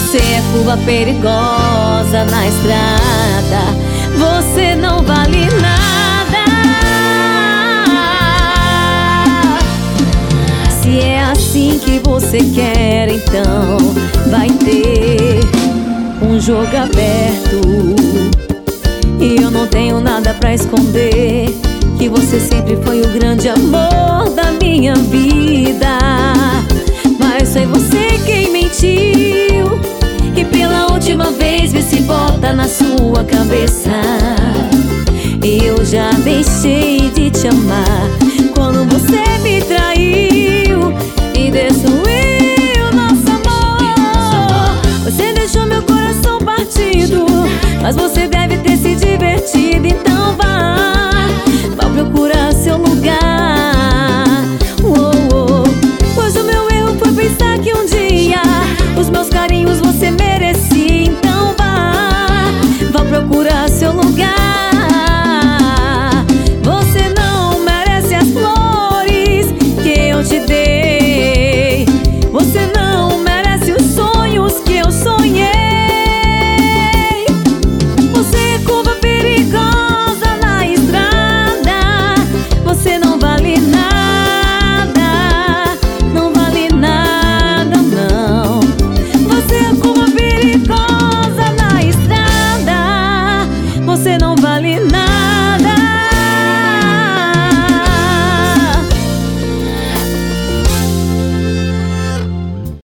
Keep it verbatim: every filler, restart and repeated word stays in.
Você é curva perigosa na estrada, você não vale nada. Se é assim que você quer, então vai ter um jogo aberto. E eu não tenho nada pra esconder, que você sempre foi o grande amor da minha vida. Mas foi você quem mentiu, e pela última vez vê se bota na sua cabeça. Eu já deixei de te amar quando você me traiu e destruiu